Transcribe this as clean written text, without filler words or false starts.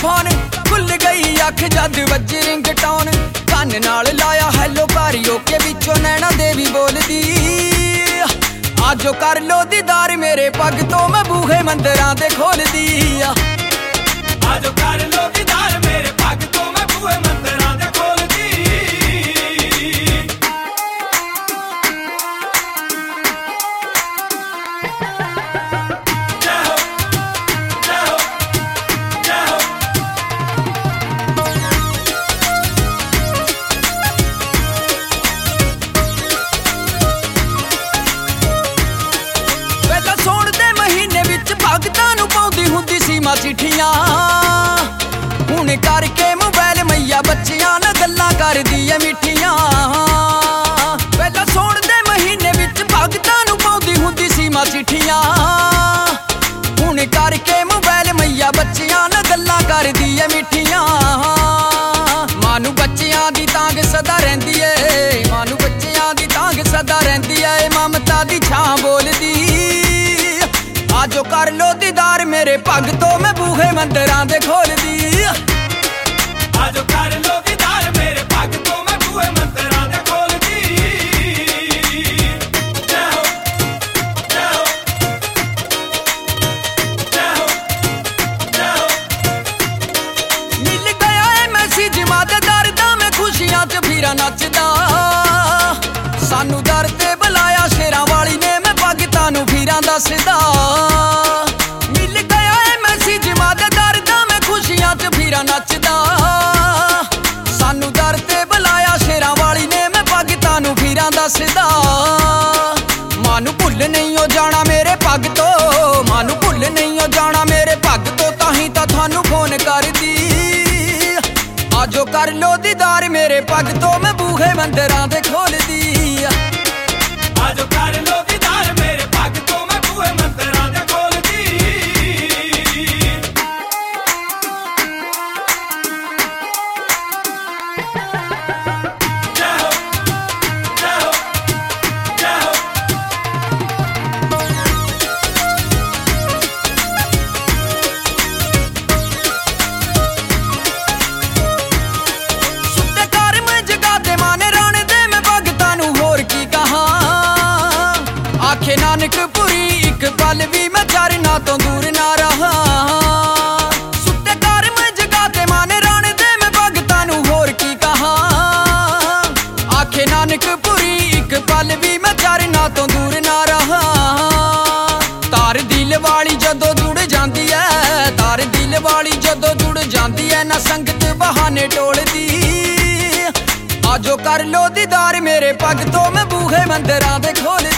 phone खुल गई अख जद वजी रिंगटोन कान नाल लाया हैलो कारियो के विचों नैना देवी बोलदी आजो कर लो दीदार मेरे पग तो मैं बूहे मंदिरां दे खोलदी आजो कर लो दीदार मेरे पग तो मैं बूहे मंदिरां दे खोलदी मां चिट्ठियां हुण करके मोबाइल मैया बच्चियां ना गल्लां करदी ऐ मिठियां पहला सौण दे महीने विच भगतां नूं पाउंदी हुंदी सी मां चिट्ठियां हुण करके मोबाइल मैया बच्चियां ना गल्लां करदी ऐ मिठियां मां नूं बच्चियां दी तांग सदा रहिंदी ऐ मां नूं बच्चियां दी तांग सदा रहिंदी ऐ ममता दी छां बोलदी आजो कर लो दीदार मेरे पग तो मैं बूहे मंदिरां दे खोलदी आजो कर लो दीदार मेरे पग तो मैं बूहे मंदिरां दे खोलदी जय हो जय हो जय हो जय हो मिल गया है मैसेज मां दे दर दा मैं खुशियां च फिरा नचदा सानू दर ते बुलाया शेरां वाली ने मैं भगतां नूं फिरां दसदा नचदा सानू दर ते बुलाया शेरां वाली ने मैं भगतां नूं फिरां दसदा मां नूं भुल नहीं हो जाना मेरे पग तो मां नूं भुल नहीं हो जाना मेरे पग तो ताहीं तां थानू फोन करदी आजो कर लो दीदार मेरे पग तो मैं बूहे मंदिरां दे खोलदी आजो कर लो दीदार मेरे पग तो मैं बूहे मंदिरां दे खोलदी नानकपुरी एक पल भी मैं चरना तो दूर ना रहा सुते घर में जगाते माने राणे दे मैं भगतां नूं होर की कहा आखे नानकपुरी एक पल भी मैं चरना तो दूर ना रहा तार दिल वाली जदों जुड़ जांदी है तार दिल वाली जदों जुड़ जांदी है ना संगत बहाने टोलदी आजो कर लो दीदार मेरे पग तो मैं बूहे मंदिरां दे खोल